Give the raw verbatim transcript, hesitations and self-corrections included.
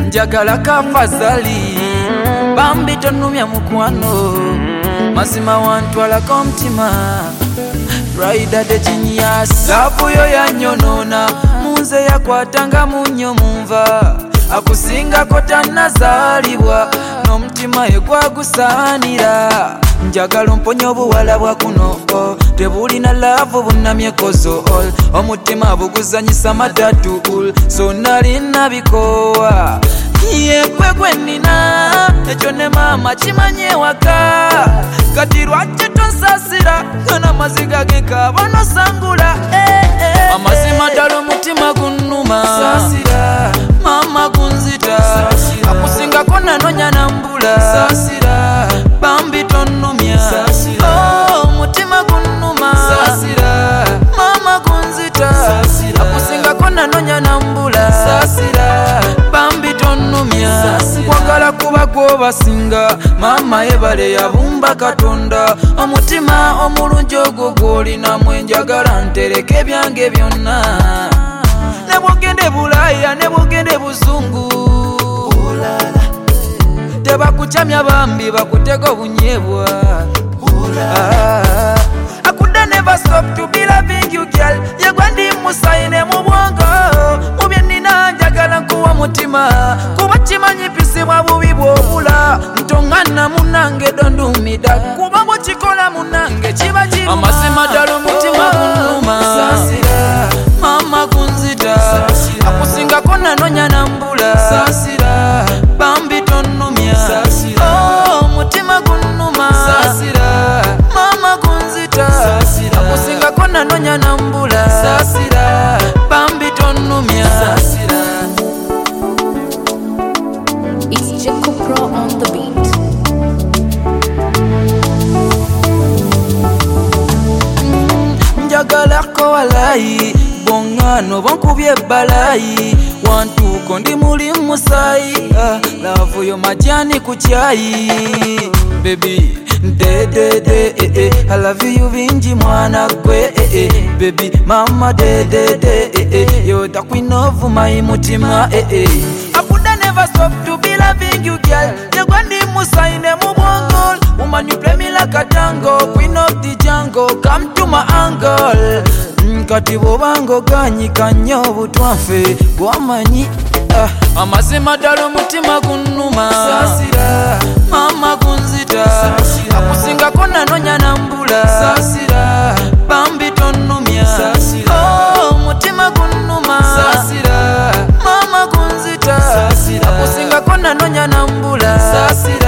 njagala kafazali bambi tonumya mukwano mazima wantwalako omutima Raida de genius love yo yanyonona munze yakwatanga munyo munva akusingako tannazaalibwa n'omutima egwagusaanira njagala omponye obuwala bwa kuno tebulina laavu bunamye kozo omutima buguzanyisa matatu so nalina bikowa yegwe gwe nnina ekyo ne maama kimanye waka kati lwaki tonsasira gana maziga genkaaba nosangula amazima ddala omutima gunnuma maama gunzita akusingako nanonya nambula bambi tonnumya omutima gunnuma maama gunzita akusingako nanonya nambula bambi tonnumya kwagala kuba gwobasinga maama yebale yabumba katonda omutima omulungi ogwo gwolinamu enjagala ntereke ebyange byonna ne bwogende Bulaaya ne bwogende Buzungu tebakucamya bambi bakutega obunyebwa I could never stop to be loving you girl yegwe ndi musaine mu bwongo mu bye nnina njagala nkuwa mutima kuba kimanyi pisibwa bubi bwobula ntongana munange dondumida kuba bwekikola munange kiba kiruma amazima ddala omutima gunnuma maama gunzita akusingako nanonya nambula bambi tonnumya omutima gunnuma maama gunzita akusingako nanonya nambula bambi tonnumya. It's Jaco Pro on the beat. Njagalako walayi bongano bonkubye balayi wantuko ndi muli musayi love yo majani ku chai baby de de de eh, eh. I love you binji mwana gwe eh, eh. Baby mama de de de eh, eh. You're the queen of my mutima eh, eh. I could never stop to be loving you girl yegwe ndi musaine mu bwongo woman you play me like a tango queen of the jungle come to my angle kati bwobango ganyika nnyo obutwafe bwamanyi amazima ddala omutima gunnuma maama gunzita akusingako nanonya nambula bambi tonnumya omutima gunnuma maama gunzita akusingako nanonya nambula